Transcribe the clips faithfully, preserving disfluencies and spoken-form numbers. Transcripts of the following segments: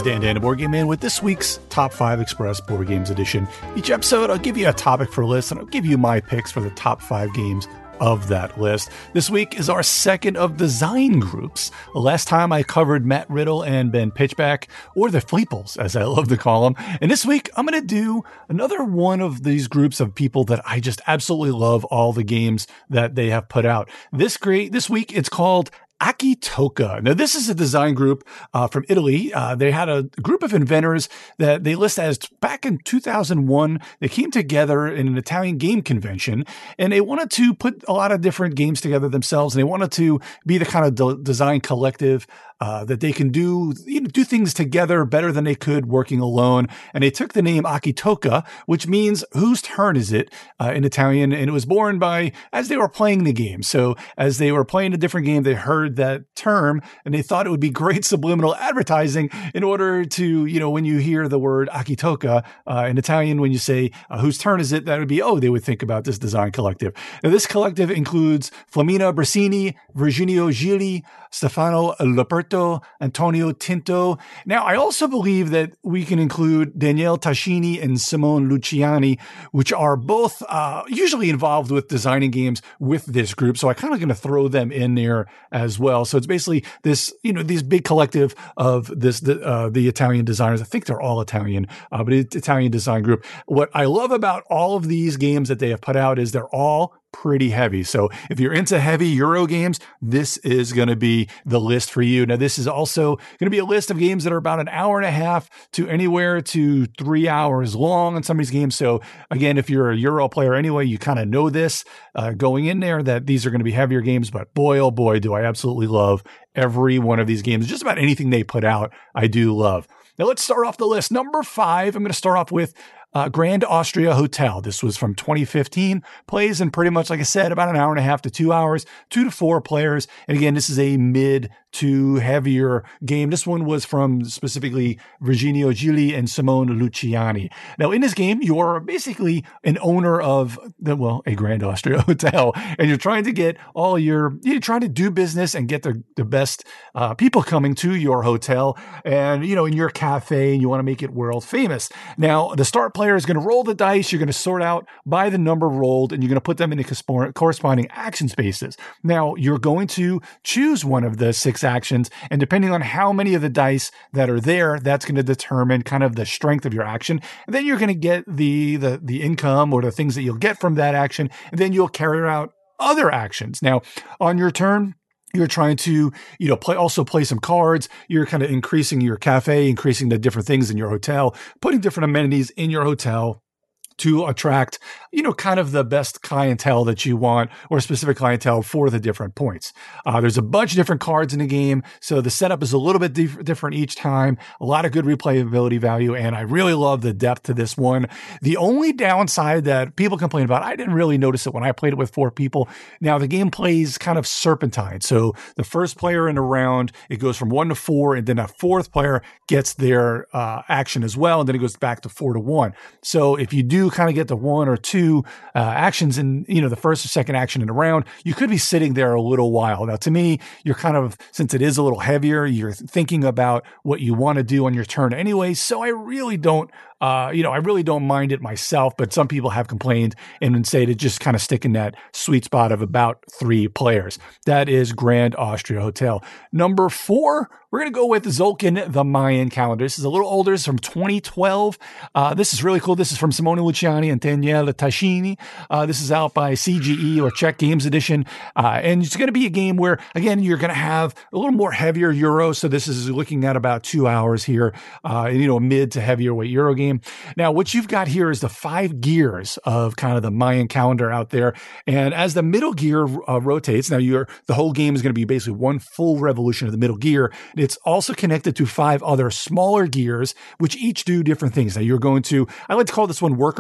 Dan Dan, the Board Game Man, with this week's Top five Express Board Games Edition. Each episode, I'll give you a topic for a list, and I'll give you my picks for the top five games of that list. This week is our second of design groups. Last time I covered Matt Riddle and Ben Pitchback, or the Fleeples, as I love to call them. And this week, I'm going to do another one of these groups of people that I just absolutely love all the games that they have put out. This great, this week, it's called Akitoka. Now, this is a design group uh, from Italy. Uh, they had a group of inventors that they list as back in two thousand one. They came together in an Italian game convention, and they wanted to put a lot of different games together themselves. And they wanted to be the kind of de- design collective uh, that they can do, you know, do things together better than they could working alone. And they took the name Akitoka, which means whose turn is it uh, in Italian. And it was born by as they were playing the game. So as they were playing a different game, they heard that term and they thought it would be great subliminal advertising in order to, you know, when you hear the word Akitoka uh, in Italian, when you say uh, whose turn is it, that would be, oh, they would think about this design collective. Now, this collective includes Flaminia Brasini, Virginio Gili, Stefano Loperto, Antonio Tinto. Now, I also believe that we can include Daniele Tascini and Simone Luciani, which are both uh, usually involved with designing games with this group. So I kind of going to throw them in there as well. So it's basically this, you know, these big collective of this, the, uh, the Italian designers. I think they're all Italian, uh, but it's Italian design group. What I love about all of these games that they have put out is they're all pretty heavy. So if you're into heavy Euro games, this is going to be the list for you. Now, this is also going to be a list of games that are about an hour and a half to anywhere to three hours long on some of these games. So again, if you're a Euro player anyway, you kind of know this uh, going in there that these are going to be heavier games, but boy, oh boy, do I absolutely love every one of these games. Just about anything they put out, I do love. Now let's start off the list. Number five, I'm going to start off with Uh, Grand Austria Hotel. This was from twenty fifteen, plays in pretty much, like I said, about an hour and a half to two hours, two to four players. And again, this is a mid to heavier game. This one was from specifically Virginio Gili and Simone Luciani. Now, in this game, you're basically an owner of the, well, a Grand Austria Hotel, and you're trying to get all your, you're trying to do business and get the, the best uh, people coming to your hotel and, you know, in your cafe, and you want to make it world famous. Now, the start player is going to roll the dice. You're going to sort out by the number rolled, and you're going to put them in the corresponding action spaces. Now, you're going to choose one of the six actions, and depending on how many of the dice that are there, that's going to determine kind of the strength of your action. And then you're going to get the, the, the income or the things that you'll get from that action, and then you'll carry out other actions. Now, on your turn, you're trying to, you know, play, also play some cards. You're kind of increasing your cafe, increasing the different things in your hotel, putting different amenities in your hotel to attract, you know, kind of the best clientele that you want, or specific clientele for the different points. Uh, there's a bunch of different cards in the game, so the setup is a little bit dif- different each time. A lot of good replayability value, and I really love the depth to this one. The only downside that people complain about, I didn't really notice it when I played it with four people. Now, the game plays kind of serpentine. So the first player in a round, it goes from one to four, and then a fourth player gets their uh, action as well, and then it goes back to four to one. So if you do kind of get the one or two uh, actions in, you know, the first or second action in a round, you could be sitting there a little while. Now, to me, you're kind of, since it is a little heavier, you're thinking about what you want to do on your turn anyway. So I really don't, uh, you know, I really don't mind it myself, but some people have complained and say to just kind of stick in that sweet spot of about three players. That is Grand Austria Hotel. Number four, we're going to go with Tzolk'in, the Mayan calendar. This is a little older. It's from twenty twelve. Uh, this is really cool. This is from Simone Luciani and Daniele Tascini. Uh, this is out by C G E, or Czech Games Edition. Uh, and it's going to be a game where, again, you're going to have a little more heavier Euro. So this is looking at about two hours here, uh, you know, mid to heavier weight Euro game. Now, what you've got here is the five gears of kind of the Mayan calendar out there. And as the middle gear uh, rotates, now you're, the whole game is going to be basically one full revolution of the middle gear. It's also connected to five other smaller gears, which each do different things. Now, you're going to, I like to call this one worker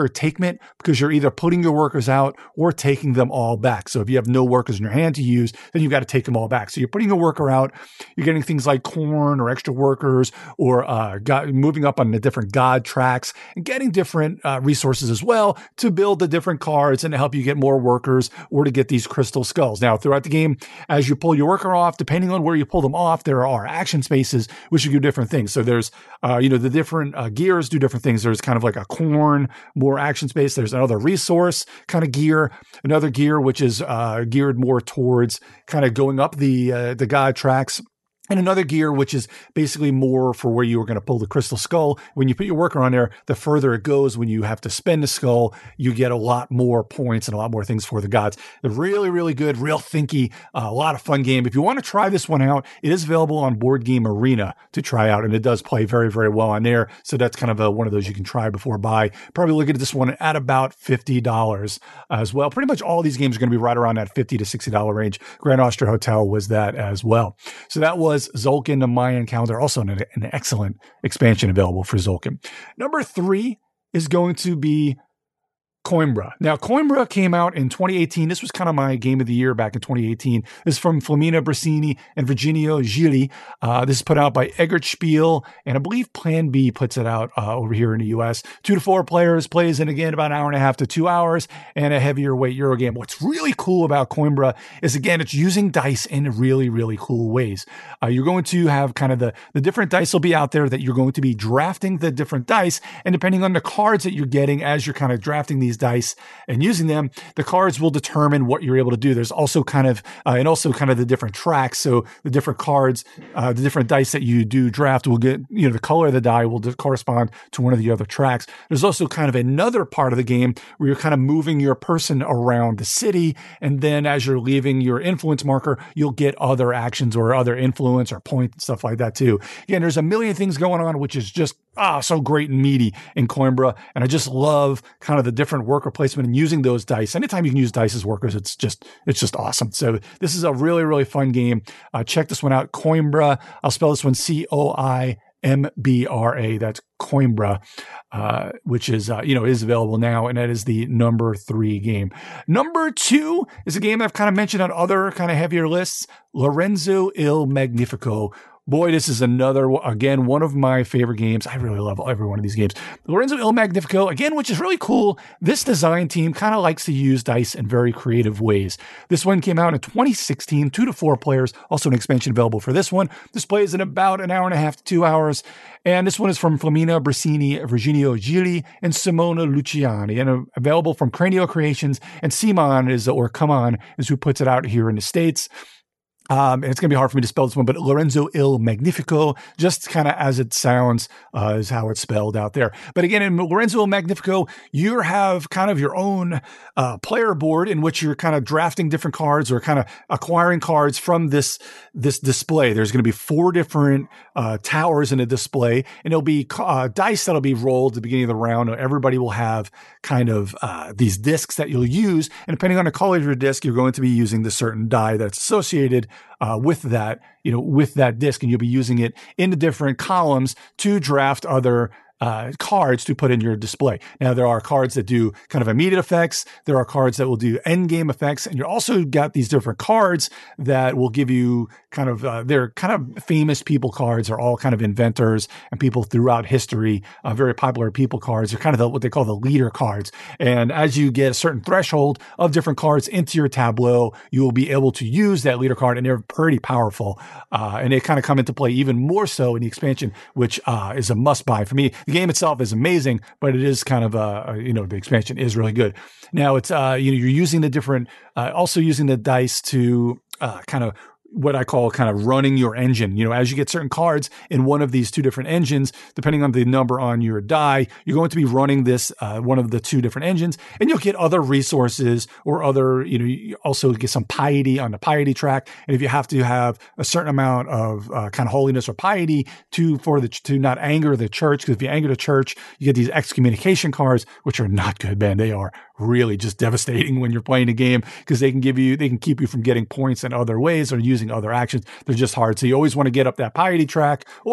takement because you're either putting your workers out or taking them all back. So if you have no workers in your hand to use, then you've got to take them all back. So you're putting a worker out, you're getting things like corn or extra workers, or uh, got, moving up on the different god tracks and getting different uh, resources as well to build the different cards and to help you get more workers or to get these crystal skulls. Now, throughout the game, as you pull your worker off, depending on where you pull them off, there are action spaces which you do different things. So there's, uh, you know, the different uh, gears do different things. There's kind of like a corn, more action space. There's another resource kind of gear, another gear which is uh, geared more towards kind of going up the uh, the god tracks. And another gear, which is basically more for where you are going to pull the crystal skull. When you put your worker on there, the further it goes, when you have to spend the skull, you get a lot more points and a lot more things for the gods. They're really, really good, real thinky, uh, a lot of fun game. If you want to try this one out, it is available on Board Game Arena to try out, and it does play very, very well on there. So that's kind of a, one of those you can try before buy. Probably look at this one at about fifty dollars as well. Pretty much all these games are going to be right around that fifty to sixty dollars range. Grand Austria Hotel was that as well. So that was Tzolk'in, the Mayan calendar, also an, an excellent expansion available for Tzolk'in. Number three is going to be Coimbra. Now, Coimbra came out in twenty eighteen. This was kind of my game of the year back in twenty eighteen. This is from Flaminia Brasini and Virginio Gili. Uh, this is put out by Eggert Spiel, and I believe Plan B puts it out uh, over here in the U S. Two to four players, plays in again about an hour and a half to two hours, and a heavier weight Euro game. What's really cool about Coimbra is, again, it's using dice in really, really cool ways. Uh, you're going to have kind of the, the different dice will be out there that you're going to be drafting the different dice, and depending on the cards that you're getting as you're kind of drafting these dice and using them, the cards will determine what you're able to do. There's also kind of, uh, and also kind of the different tracks. So the different cards, uh, the different dice that you do draft will get, you know, the color of the die will correspond to one of the other tracks. There's also kind of another part of the game where you're kind of moving your person around the city. And then as you're leaving your influence marker, you'll get other actions or other influence or point and stuff like that too. Again, there's a million things going on, which is just, ah, so great and meaty in Coimbra. And I just love kind of the different worker placement and using those dice. Anytime you can use dice as workers, it's just, it's just awesome. So this is a really, really fun game. Uh, check this one out. Coimbra. I'll spell this one C O I M B R A. That's Coimbra, uh, which is, uh, you know, is available now. And that is the number three game. Number two is a game I've kind of mentioned on other kind of heavier lists. Lorenzo Il Magnifico. Boy, this is another, again, one of my favorite games. I really love every one of these games. Lorenzo Il Magnifico, again, which is really cool. This design team kind of likes to use dice in very creative ways. This one came out in twenty sixteen, two to four players, also an expansion available for this one. This plays in about an hour and a half to two hours. And this one is from Flaminia Brasini, Virginio Gili, and Simona Luciani, and uh, available from Cranio Creations. And Simon is, or Come On, is who puts it out here in the States. Um, and it's going to be hard for me to spell this one, but Lorenzo Il Magnifico, just kind of as it sounds, uh, is how it's spelled out there. But again, in Lorenzo Il Magnifico, you have kind of your own uh, player board in which you're kind of drafting different cards or kind of acquiring cards from this this display. There's going to be four different uh, towers in a display, and there'll be uh, dice that'll be rolled at the beginning of the round. Everybody will have kind of uh, these discs that you'll use, and depending on the color of your disc, you're going to be using the certain die that's associated Uh, with that, you know, with that disc, and you'll be using it in the different columns to draft other uh, cards to put in your display. Now, there are cards that do kind of immediate effects. There are cards that will do end game effects, and you also got these different cards that will give you kind of, uh, they're kind of famous people cards. Are all kind of inventors and people throughout history, uh, very popular people cards. They're kind of the, what they call the leader cards. And as you get a certain threshold of different cards into your tableau, you will be able to use that leader card, and they're pretty powerful. Uh, and they kind of come into play even more so in the expansion, which uh, is a must buy for me. The game itself is amazing, but it is kind of a, you know, the expansion is really good. Now it's, uh, you know, you're using the different, uh, also using the dice to uh, kind of what I call kind of running your engine. You know, as you get certain cards in one of these two different engines, depending on the number on your die, you're going to be running this, uh, one of the two different engines, and you'll get other resources or other, you know, you also get some piety on the piety track. And if you have to have a certain amount of uh, kind of holiness or piety to, for the, to not anger the church, because if you anger the church, you get these excommunication cards, which are not good, man. They are really just devastating when you're playing a game, because they can give you, they can keep you from getting points in other ways or using other actions. They're just hard. So you always want to get up that piety track, or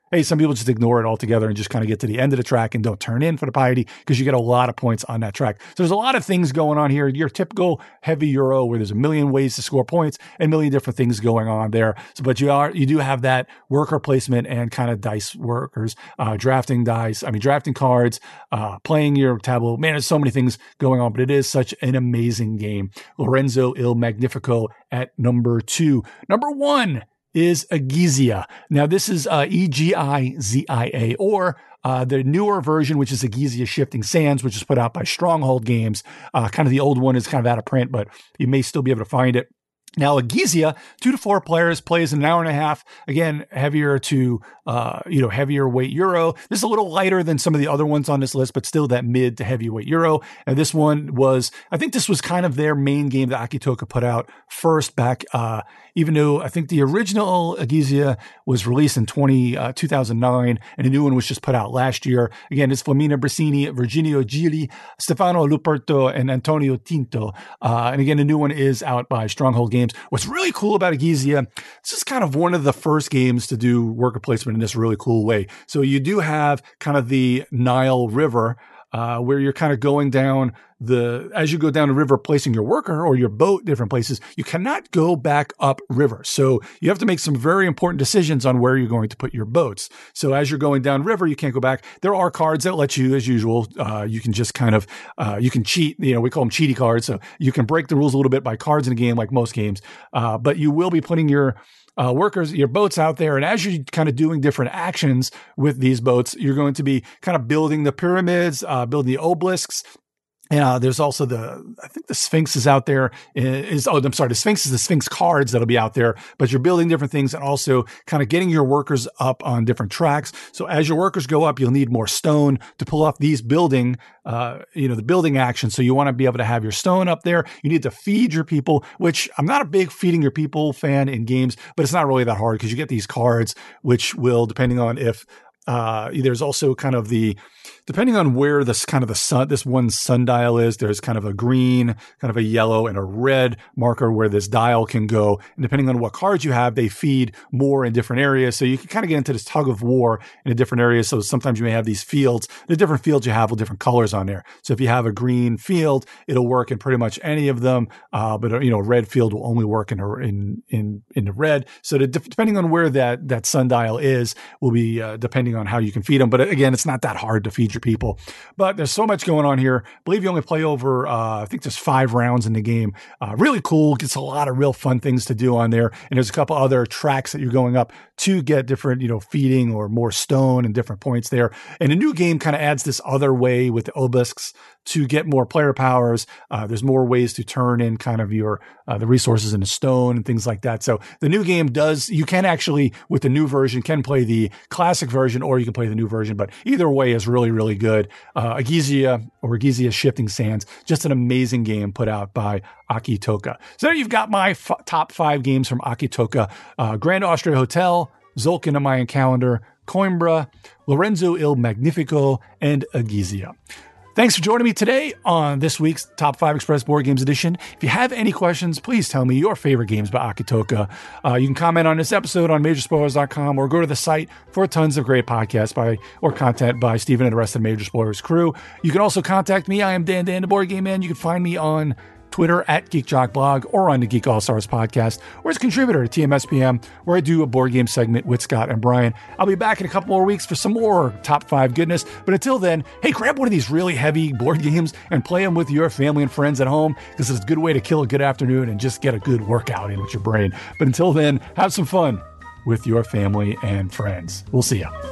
hey, some people just ignore it altogether and just kind of get to the end of the track and don't turn in for the Piety because you get a lot of points on that track. So there's a lot of things going on here. Your typical heavy Euro where there's a million ways to score points and a million different things going on there. So, but you are, you do have that worker placement and kind of dice workers, uh, drafting dice, I mean, drafting cards, uh, playing your tableau. Man, there's so many things going on, but it is such an amazing game. Lorenzo Il Magnifico at number two. Number one is Egizia. Now, this is uh, E G I Z I A, or uh, the newer version, which is Egizia Shifting Sands, which is put out by Stronghold Games. Uh, kind of the old one is kind of out of print, but you may still be able to find it. Now, Egizia, two to four players, plays an hour and a half. Again, heavier to, uh, you know, heavier weight Euro. This is a little lighter than some of the other ones on this list, but still that mid to heavyweight Euro. And this one was, I think this was kind of their main game that Akitoka put out first back, uh, even though I think the original Egizia was released in twenty, uh, two thousand nine, and a new one was just put out last year. Again, it's Flaminia Brasini, Virginio Gili, Stefano Luperto, and Antonio Tinto. Uh, and again, the new one is out by Stronghold Games. What's really cool about Egizia, this is kind of one of the first games to do worker placement in this really cool way. So you do have kind of the Nile River, uh, where you're kind of going down the, as you go down the river, placing your worker or your boat different places, you cannot go back up river. So you have to make some very important decisions on where you're going to put your boats. So as you're going down river, you can't go back. There are cards that let you, as usual, uh, you can just kind of, uh, you can cheat, you know, we call them cheaty cards. So you can break the rules a little bit by cards in a game, like most games. Uh, but you will be putting your, Uh, workers, your boats out there. And as you're kind of doing different actions with these boats, you're going to be kind of building the pyramids, uh, building the obelisks. And uh, there's also the, I think the Sphinx is out there. Is oh, I'm sorry, the Sphinx is the Sphinx cards that'll be out there. But you're building different things and also kind of getting your workers up on different tracks. So as your workers go up, you'll need more stone to pull off these building, uh, you know, the building action. So you want to be able to have your stone up there. You need to feed your people, which I'm not a big feeding your people fan in games, but it's not really that hard because you get these cards, which will, depending on if uh, there's also kind of the, depending on where this kind of the sun, this one sundial is, there's kind of a green, kind of a yellow, and a red marker where this dial can go. And depending on what cards you have, they feed more in different areas. So you can kind of get into this tug of war in a different area. So sometimes you may have these fields. The different fields you have with different colors on there. So if you have a green field, it'll work in pretty much any of them. Uh, but you know, red field will only work in in in in the red. So the, depending on where that that sundial is, will be uh, depending on how you can feed them. But again, it's not that hard to feed your people. But there's so much going on here. I believe you only play over, uh, I think there's five rounds in the game. Uh, really cool. Gets a lot of real fun things to do on there. And there's a couple other tracks that you're going up to get different, you know, feeding or more stone and different points there. And the new game kind of adds this other way with the obelisks to get more player powers. Uh, there's more ways to turn in kind of your, uh, the resources into stone and things like that. So the new game does, you can actually, with the new version, can play the classic version or you can play the new version, but either way is really, really good. Uh, Egizia or Egizia Shifting Sands, just an amazing game put out by Akitoka. So there you've got my f- top five games from Akitoka. Uh, Grand Austria Hotel, Tzolk'in a Mayan Calendar, Coimbra, Lorenzo Il Magnifico, and Egizia. Thanks for joining me today on this week's Top five Express Board Games Edition. If you have any questions, please tell me your favorite games by Akitoka. Uh, you can comment on this episode on major spoilers dot com or go to the site for tons of great podcasts by or content by Stephen and the rest of the Major Spoilers crew. You can also contact me. I am Dan Dan, the Board Game Man. You can find me on Twitter at GeekJockBlog or on the Geek All Stars podcast, or as a contributor to T M S P M, where I do a board game segment with Scott and Brian. I'll be back in a couple more weeks for some more top five goodness. But until then, hey, grab one of these really heavy board games and play them with your family and friends at home, because it's a good way to kill a good afternoon and just get a good workout in with your brain. But until then, have some fun with your family and friends. We'll see ya.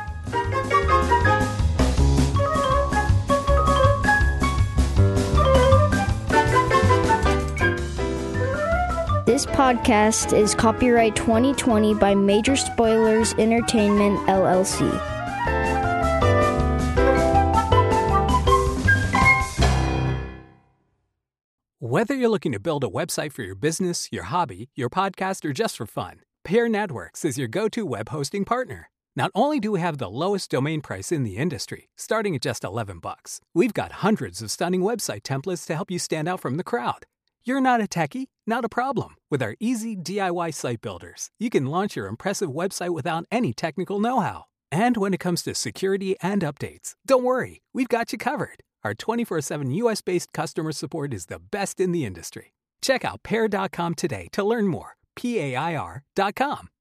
This podcast is copyright twenty twenty by Major Spoilers Entertainment, L L C. Whether you're looking to build a website for your business, your hobby, your podcast, or just for fun, Peer Networks is your go-to web hosting partner. Not only do we have the lowest domain price in the industry, starting at just eleven bucks, we've got hundreds of stunning website templates to help you stand out from the crowd. You're not a techie? Not a problem. With our easy D I Y site builders, you can launch your impressive website without any technical know-how. And when it comes to security and updates, don't worry, we've got you covered. Our twenty-four seven U S-based customer support is the best in the industry. Check out pair dot com today to learn more. P A I R dot com.